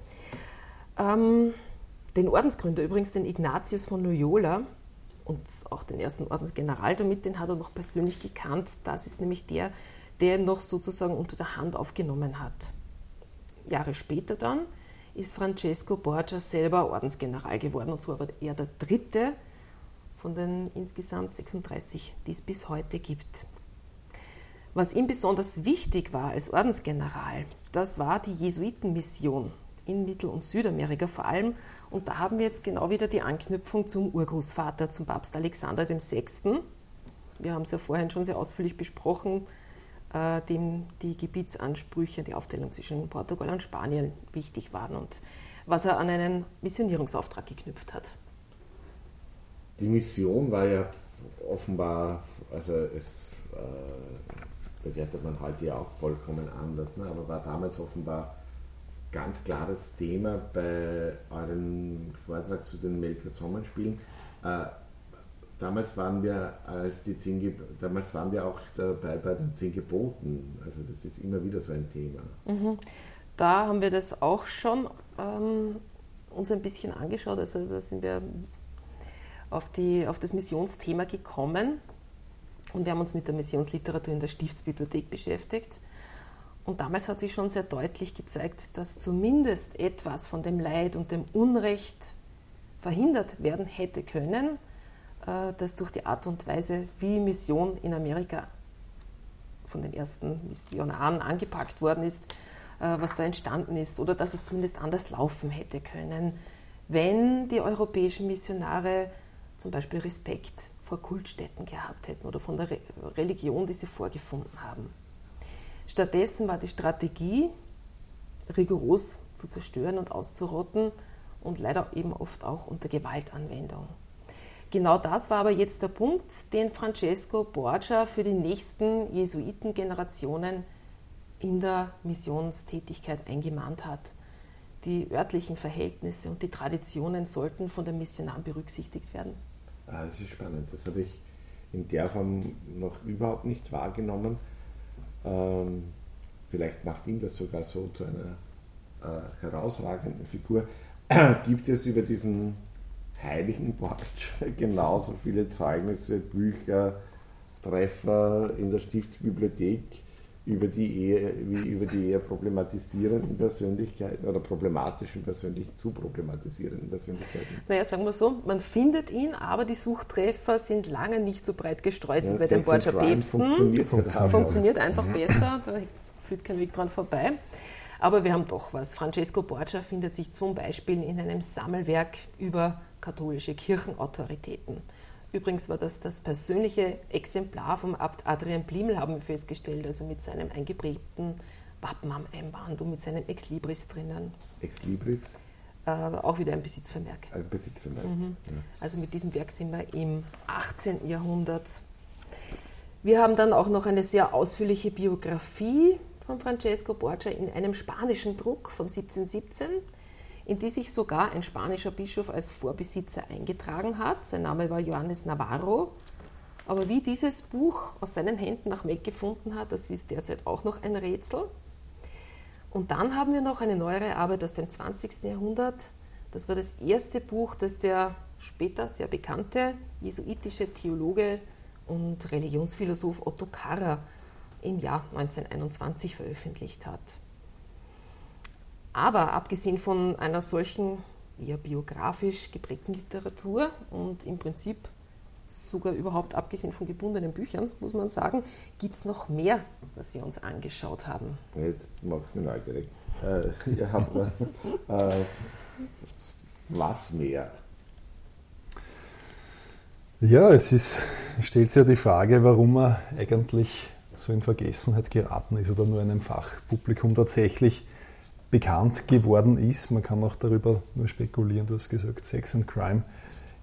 S4: Ähm, den Ordensgründer übrigens, den Ignatius von Loyola und auch den ersten Ordensgeneral damit, den hat er noch persönlich gekannt. Das ist nämlich der, der ihn noch sozusagen unter der Hand aufgenommen hat. Jahre später dann ist Francesco Borgia selber Ordensgeneral geworden, und zwar war er der dritte von den insgesamt sechsunddreißig, die es bis heute gibt. Was ihm besonders wichtig war als Ordensgeneral, das war die Jesuitenmission in Mittel- und Südamerika vor allem. Und da haben wir jetzt genau wieder die Anknüpfung zum Urgroßvater, zum Papst Alexander der Sechste. Wir haben es ja vorhin schon sehr ausführlich besprochen, äh, dem die Gebietsansprüche, die Aufteilung zwischen Portugal und Spanien wichtig waren und was er an einen Missionierungsauftrag geknüpft hat.
S2: Die Mission war ja offenbar, also es äh, bewertet man heute ja auch vollkommen anders, ne? Aber war damals offenbar ganz klares Thema bei eurem Vortrag zu den Melker Sommerspielen. Äh, damals waren wir als die zehn Ge- damals waren wir auch dabei bei den zehn Geboten. Also das ist immer wieder so ein Thema.
S4: Mhm. Da haben wir das auch schon ähm, uns ein bisschen angeschaut. Also da sind wir auf, die, auf das Missionsthema gekommen und wir haben uns mit der Missionsliteratur in der Stiftsbibliothek beschäftigt. Und damals hat sich schon sehr deutlich gezeigt, dass zumindest etwas von dem Leid und dem Unrecht verhindert werden hätte können, das durch die Art und Weise, wie Mission in Amerika von den ersten Missionaren angepackt worden ist, was da entstanden ist, oder dass es zumindest anders laufen hätte können, wenn die europäischen Missionare zum Beispiel Respekt vor Kultstätten gehabt hätten oder von der Re- Religion, die sie vorgefunden haben. Stattdessen war die Strategie, rigoros zu zerstören und auszurotten und leider eben oft auch unter Gewaltanwendung. Genau das war aber jetzt der Punkt, den Francesco Borgia für die nächsten Jesuitengenerationen in der Missionstätigkeit eingemahnt hat. Die örtlichen Verhältnisse und die Traditionen sollten von den Missionaren berücksichtigt werden.
S2: Ah, das ist spannend. Das habe ich in der Form noch überhaupt nicht wahrgenommen. Ähm, vielleicht macht ihn das sogar so zu einer äh, herausragenden Figur. Gibt es über diesen heiligen Borgia genauso viele Zeugnisse, Bücher, Treffer in der Stiftsbibliothek über die eher, wie über die eher problematisierenden Persönlichkeiten oder problematischen Persönlichkeiten, zu problematisierenden Persönlichkeiten?
S4: Naja, sagen wir so, man findet ihn, aber die Suchtreffer sind lange nicht so breit gestreut
S2: Ja,
S4: wie bei den Borgia-Päpsten.
S2: Funktioniert,
S3: Funktioniert.
S4: Funktioniert einfach besser, da führt kein Weg dran vorbei. Aber wir haben doch was. Francesco Borgia findet sich zum Beispiel in einem Sammelwerk über katholische Kirchenautoritäten. Übrigens war das das persönliche Exemplar vom Abt Adrian Blimel, haben wir festgestellt, also mit seinem eingeprägten Wappen am Einband und mit seinem Ex Libris drinnen.
S2: Ex Libris?
S4: Äh, auch wieder ein Besitzvermerk.
S2: Ein Besitzvermerk.
S4: Mhm.
S2: Ja.
S4: Also mit diesem Werk sind wir im achtzehnten Jahrhundert. Wir haben dann auch noch eine sehr ausführliche Biografie von Francesco Borgia in einem spanischen Druck von siebzehnhundertsiebzehn, in die sich sogar ein spanischer Bischof als Vorbesitzer eingetragen hat. Sein Name war Johannes Navarro. Aber wie dieses Buch aus seinen Händen nach Melk gefunden hat, das ist derzeit auch noch ein Rätsel. Und dann haben wir noch eine neuere Arbeit aus dem zwanzigsten Jahrhundert. Das war das erste Buch, das der später sehr bekannte jesuitische Theologe und Religionsphilosoph Otto Karrer im Jahr neunzehnhunderteinundzwanzig veröffentlicht hat. Aber abgesehen von einer solchen eher biografisch geprägten Literatur und im Prinzip sogar überhaupt abgesehen von gebundenen Büchern, muss man sagen, gibt es noch mehr, das wir uns angeschaut haben.
S2: Jetzt macht mich neugierig. Äh, ihr habt äh, was mehr?
S3: Ja, es ist, stellt sich ja die Frage, warum er eigentlich so in Vergessenheit geraten ist oder nur einem Fachpublikum tatsächlich bekannt geworden ist. Man kann auch darüber nur spekulieren, du hast gesagt, Sex and Crime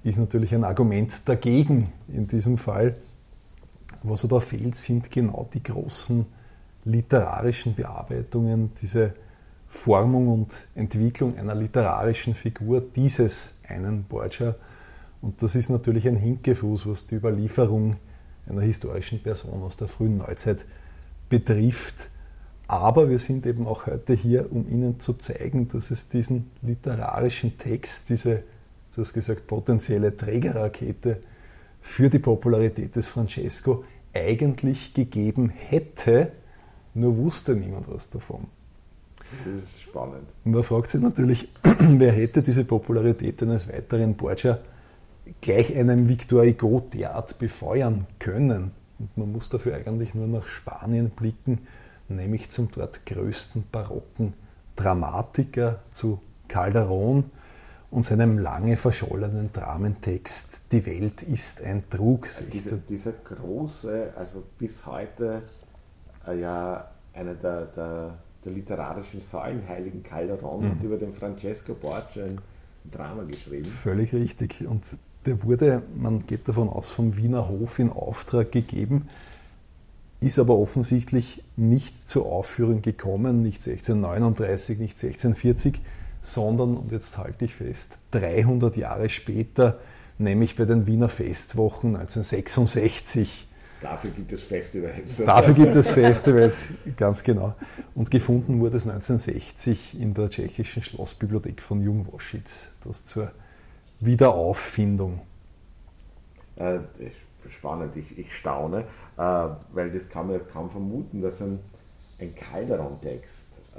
S3: ist natürlich ein Argument dagegen in diesem Fall. Was aber fehlt, sind genau die großen literarischen Bearbeitungen, diese Formung und Entwicklung einer literarischen Figur dieses einen Borgia. Und das ist natürlich ein Hinkefuß, was die Überlieferung einer historischen Person aus der frühen Neuzeit betrifft. Aber wir sind eben auch heute hier, um Ihnen zu zeigen, dass es diesen literarischen Text, diese, du hast gesagt, potenzielle Trägerrakete für die Popularität des Francesco eigentlich gegeben hätte, nur wusste niemand was davon.
S2: Das ist spannend.
S3: Man fragt sich natürlich, wer hätte diese Popularität eines weiteren Borgia gleich einem Victor Hugo derart befeuern können? Und man muss dafür eigentlich nur nach Spanien blicken, nämlich zum dort größten barocken Dramatiker, zu Calderón und seinem lange verschollenen Dramentext Die Welt ist ein Trug.
S2: Dieser, dieser große, also bis heute äh, ja einer der, der, der literarischen Säulenheiligen Calderón mhm. hat über den Francesco Borgia ein Drama geschrieben.
S3: Völlig richtig. Und der wurde, man geht davon aus, vom Wiener Hof in Auftrag gegeben, ist aber offensichtlich nicht zur Aufführung gekommen, nicht sechzehnhundertneununddreißig, nicht sechzehnhundertvierzig, sondern, und jetzt halte ich fest, dreihundert Jahre später, nämlich bei den Wiener Festwochen neunzehnhundertsechsundsechzig.
S2: Dafür gibt es Festivals.
S3: Dafür gibt es Festivals, ganz genau. Und gefunden wurde es neunzehnhundertsechzig in der tschechischen Schlossbibliothek von Jungwoschitz, das zur Wiederauffindung.
S2: Äh, spannend, ich, ich staune, äh, weil das kann man kaum vermuten, dass ein, ein Calderón-Text, äh,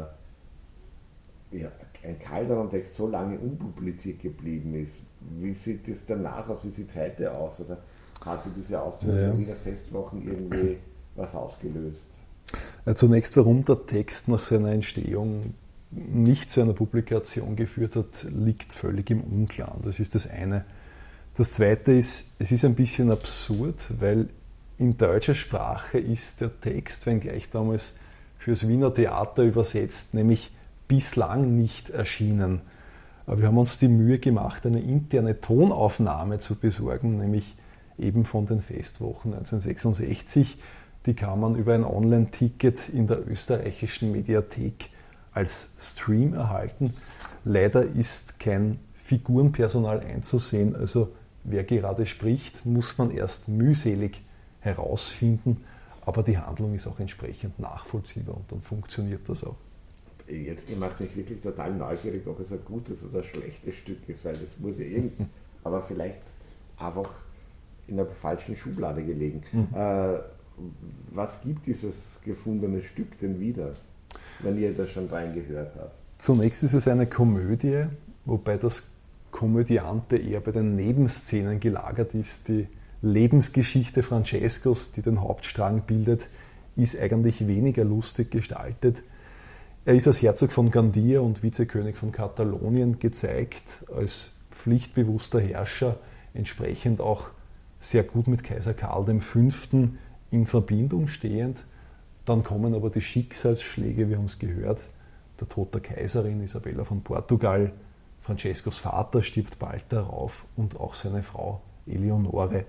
S2: ja, ein Calderón-Text so lange unpubliziert geblieben ist. Wie sieht es danach aus, wie sieht es heute aus? Also hatte diese Ausführung der ja, ja. Wiener Festwochen irgendwie was ausgelöst?
S3: Ja, zunächst, warum der Text nach seiner Entstehung nicht zu einer Publikation geführt hat, liegt völlig im Unklaren. Das ist das eine. Das zweite ist, es ist ein bisschen absurd, weil in deutscher Sprache ist der Text, wenngleich damals fürs Wiener Theater übersetzt, nämlich bislang nicht erschienen. Aber wir haben uns die Mühe gemacht, eine interne Tonaufnahme zu besorgen, nämlich eben von den Festwochen neunzehnhundertsechsundsechzig. Die kann man über ein Online-Ticket in der österreichischen Mediathek als Stream erhalten. Leider ist kein Figurenpersonal einzusehen, also wer gerade spricht, muss man erst mühselig herausfinden, aber die Handlung ist auch entsprechend nachvollziehbar und dann funktioniert das auch.
S2: Jetzt, ihr macht mich wirklich total neugierig, ob es ein gutes oder ein schlechtes Stück ist, weil das muss ja irgendwie, aber vielleicht einfach in der falschen Schublade gelegen. Mhm. Äh, was gibt dieses gefundene Stück denn wieder, wenn ihr da schon reingehört habt?
S3: Zunächst ist es eine Komödie, wobei das Komödiante eher bei den Nebenszenen gelagert ist. Die Lebensgeschichte Francescos, die den Hauptstrang bildet, ist eigentlich weniger lustig gestaltet. Er ist als Herzog von Gandia und Vizekönig von Katalonien gezeigt, als pflichtbewusster Herrscher, entsprechend auch sehr gut mit Kaiser Karl der Fünfte in Verbindung stehend. Dann kommen aber die Schicksalsschläge, wir haben es gehört, der Tod der Kaiserin Isabella von Portugal, Francescos Vater stirbt bald darauf und auch seine Frau Eleonore.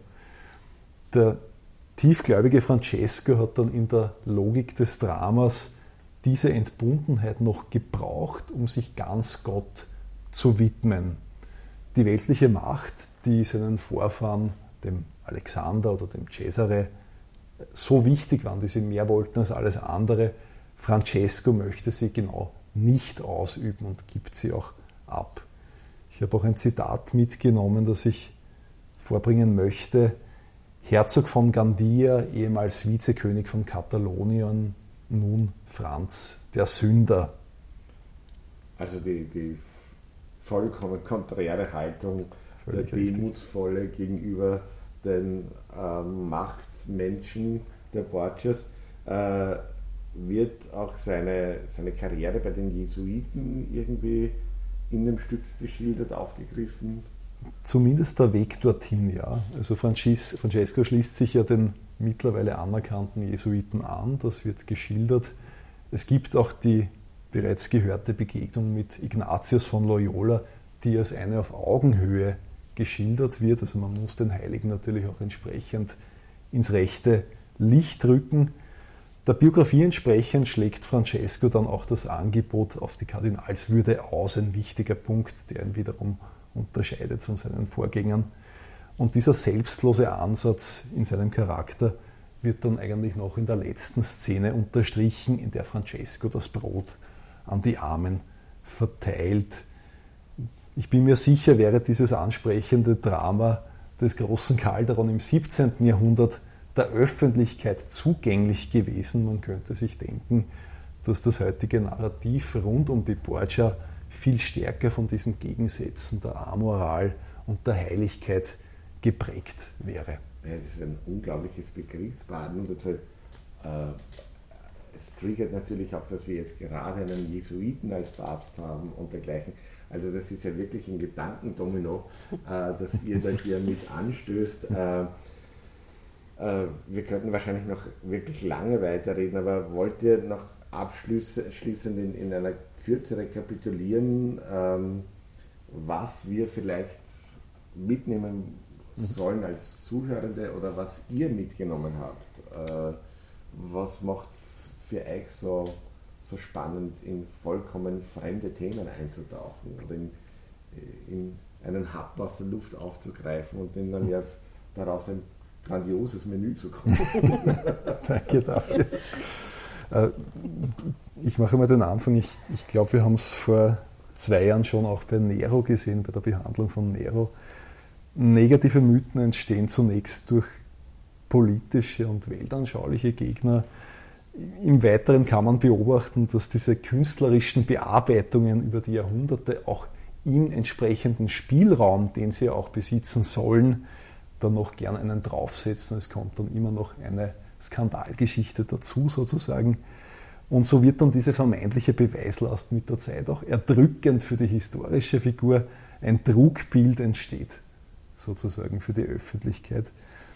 S3: Der tiefgläubige Francesco hat dann in der Logik des Dramas diese Entbundenheit noch gebraucht, um sich ganz Gott zu widmen. Die weltliche Macht, die seinen Vorfahren, dem Alexander oder dem Cesare, so wichtig waren, die sie mehr wollten als alles andere, Francesco möchte sie genau nicht ausüben und gibt sie auch ab. Ich habe auch ein Zitat mitgenommen, das ich vorbringen möchte. Herzog von Gandia, ehemals Vizekönig von Katalonien, nun Franz der Sünder.
S2: Also die, die vollkommen konträre Haltung, Völlig der demutsvolle gegenüber den äh, Machtmenschen der Borgias. Äh, wird auch seine, seine Karriere bei den Jesuiten irgendwie in dem Stück geschildert, aufgegriffen?
S3: Zumindest der Weg dorthin, ja. Also Francis, Francesco schließt sich ja den mittlerweile anerkannten Jesuiten an, das wird geschildert. Es gibt auch die bereits gehörte Begegnung mit Ignatius von Loyola, die als eine auf Augenhöhe geschildert wird. Also man muss den Heiligen natürlich auch entsprechend ins rechte Licht rücken. Der Biografie entsprechend schlägt Francesco dann auch das Angebot auf die Kardinalswürde aus, ein wichtiger Punkt, der ihn wiederum unterscheidet von seinen Vorgängern. Und dieser selbstlose Ansatz in seinem Charakter wird dann eigentlich noch in der letzten Szene unterstrichen, in der Francesco das Brot an die Armen verteilt. Ich bin mir sicher, wäre dieses ansprechende Drama des großen Calderon im siebzehnten Jahrhundert der Öffentlichkeit zugänglich gewesen. Man könnte sich denken, dass das heutige Narrativ rund um die Borgia viel stärker von diesen Gegensätzen der Amoral und der Heiligkeit geprägt wäre.
S2: Ja, das ist ein unglaubliches Begriffsbaden und also, äh, es triggert natürlich auch, dass wir jetzt gerade einen Jesuiten als Papst haben und dergleichen. Also das ist ja wirklich ein Gedankendomino, äh, das ihr da hier mit anstößt. Äh, äh, wir könnten wahrscheinlich noch wirklich lange weiterreden, aber wollt ihr noch abschließend in, in einer Kürze rekapitulieren, ähm, was wir vielleicht mitnehmen sollen als Zuhörende oder was ihr mitgenommen habt? Äh, was macht es für euch so, so spannend, in vollkommen fremde Themen einzutauchen oder in, in einen Happen aus der Luft aufzugreifen und dann ja daraus ein grandioses Menü zu kommen?
S3: Danke dafür. Ich mache mal den Anfang. Ich, ich glaube, wir haben es vor zwei Jahren schon auch bei Nero gesehen, bei der Behandlung von Nero. Negative Mythen entstehen zunächst durch politische und weltanschauliche Gegner. Im Weiteren kann man beobachten, dass diese künstlerischen Bearbeitungen über die Jahrhunderte auch im entsprechenden Spielraum, den sie auch besitzen sollen, dann noch gern einen draufsetzen. Es kommt dann immer noch eine Skandalgeschichte dazu sozusagen. Und so wird dann diese vermeintliche Beweislast mit der Zeit auch erdrückend für die historische Figur. Ein Trugbild entsteht sozusagen für die Öffentlichkeit.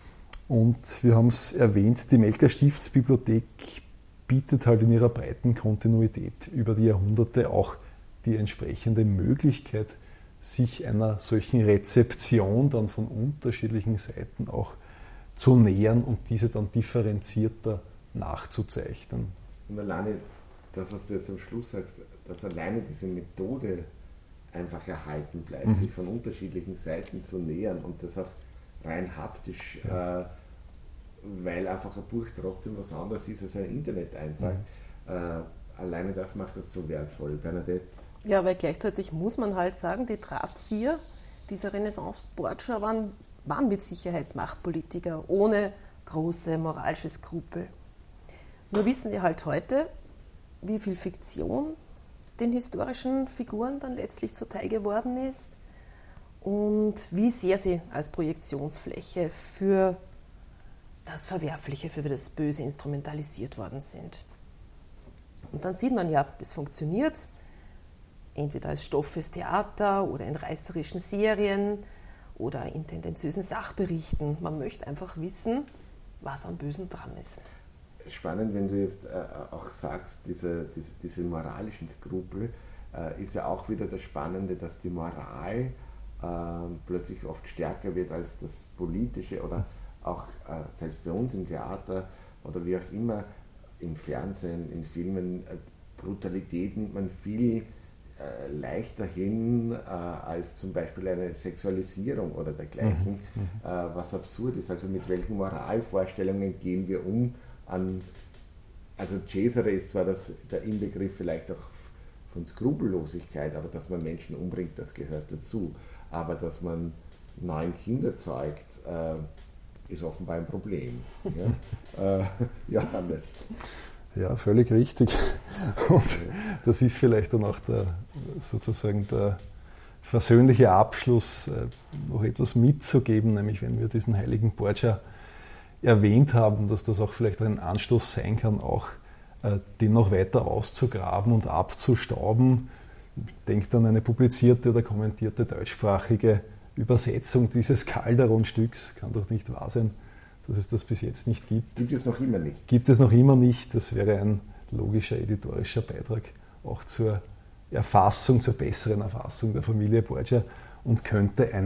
S3: Und wir haben es erwähnt, die Melker Stiftsbibliothek bietet halt in ihrer breiten Kontinuität über die Jahrhunderte auch die entsprechende Möglichkeit, sich einer solchen Rezeption dann von unterschiedlichen Seiten auch zu nähern und diese dann differenzierter nachzuzeichnen.
S2: Und alleine das, was du jetzt am Schluss sagst, dass alleine diese Methode einfach erhalten bleibt, mhm. sich von unterschiedlichen Seiten zu nähern und das auch rein haptisch, ja. äh, weil einfach ein Buch trotzdem was anderes ist als ein Internet-Eintrag. Mhm. Äh, alleine das macht das so wertvoll. Bernadette?
S4: Ja, weil gleichzeitig muss man halt sagen, die Drahtzieher dieser Renaissance-Borgia waren, waren mit Sicherheit Machtpolitiker ohne große moralische Skrupel. Nur wissen wir halt heute, wie viel Fiktion den historischen Figuren dann letztlich zuteil geworden ist und wie sehr sie als Projektionsfläche für das Verwerfliche, für das Böse instrumentalisiert worden sind. Und dann sieht man ja, das funktioniert, entweder als Stoff fürs Theater oder in reißerischen Serien oder in tendenziösen Sachberichten. Man möchte einfach wissen, was am Bösen dran ist.
S2: Spannend, wenn du jetzt äh, auch sagst, diese, diese, diese moralischen Skrupel, äh, ist ja auch wieder das Spannende, dass die Moral äh, plötzlich oft stärker wird als das Politische oder auch äh, selbst bei uns im Theater oder wie auch immer, im Fernsehen, in Filmen, äh, Brutalität nimmt man viel äh, leichter hin äh, als zum Beispiel eine Sexualisierung oder dergleichen, mhm. äh, was absurd ist. Also mit welchen Moralvorstellungen gehen wir um? An, also Cesare ist zwar das, der Inbegriff vielleicht auch von Skrupellosigkeit, aber dass man Menschen umbringt, das gehört dazu. Aber dass man neun Kinder zeugt, äh, ist offenbar ein Problem. Ja? äh, Johannes.
S3: Ja, völlig richtig. Und das ist vielleicht dann auch der, sozusagen der versöhnliche Abschluss, noch etwas mitzugeben, nämlich wenn wir diesen heiligen Borgia erwähnt haben, dass das auch vielleicht ein Anstoß sein kann, auch äh, den noch weiter auszugraben und abzustauben. Denkt an eine publizierte oder kommentierte deutschsprachige Übersetzung dieses Calderon-Stücks. Kann doch nicht wahr sein, dass es das bis jetzt nicht gibt.
S2: Gibt es noch immer nicht?
S3: Gibt es noch immer nicht. Das wäre ein logischer editorischer Beitrag auch zur Erfassung, zur besseren Erfassung der Familie Borgia und könnte ein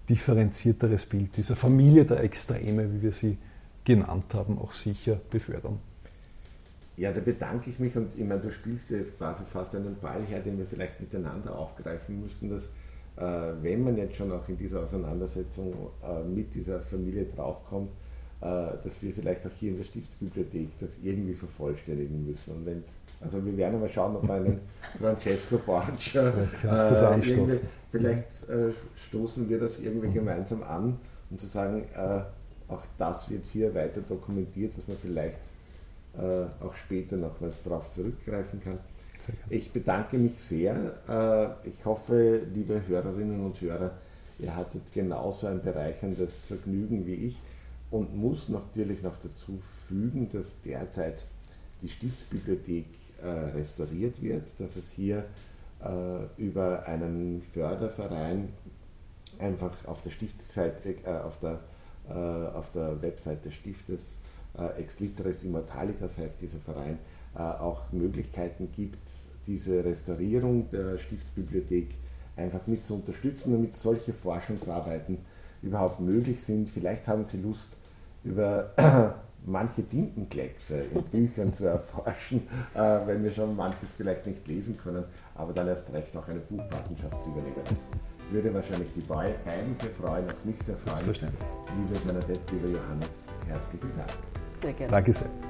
S3: differenzierteres Bild dieser Familie der Extreme, wie wir sie genannt haben, auch sicher befördern.
S2: Ja, da bedanke ich mich und ich meine, du spielst ja jetzt quasi fast einen Ball her, den wir vielleicht miteinander aufgreifen müssen, dass äh, wenn man jetzt schon auch in dieser Auseinandersetzung äh, mit dieser Familie draufkommt, äh, dass wir vielleicht auch hier in der Stiftsbibliothek das irgendwie vervollständigen müssen. Und wenn's, also wir werden mal schauen, ob wir einen Francesco Borgia
S3: äh,
S2: vielleicht, vielleicht äh, stoßen wir das irgendwie mhm. gemeinsam an, um zu sagen, äh, auch das wird hier weiter dokumentiert, dass man vielleicht äh, auch später nochmals darauf zurückgreifen kann. Ich bedanke mich sehr. Äh, ich hoffe, liebe Hörerinnen und Hörer, ihr hattet genauso ein bereicherndes Vergnügen wie ich und muss natürlich noch dazu fügen, dass derzeit die Stiftsbibliothek äh, restauriert wird, dass es hier äh, über einen Förderverein einfach auf der Stiftsseite, äh, auf der auf der Website des Stiftes äh, Ex Literis Immortalitas heißt dieser Verein, äh, auch Möglichkeiten gibt, diese Restaurierung der Stiftsbibliothek einfach mit zu unterstützen, damit solche Forschungsarbeiten überhaupt möglich sind. Vielleicht haben Sie Lust, über äh, manche Tintenkleckse in Büchern zu erforschen, äh, wenn wir schon manches vielleicht nicht lesen können, aber dann erst recht auch eine Buchpatenschaft zu übernehmen. Das würde wahrscheinlich die beiden sehr freuen, auch mich sehr freuen. Liebe Bernadette, lieber Johannes, herzlichen Dank.
S4: Sehr gerne.
S3: Danke sehr.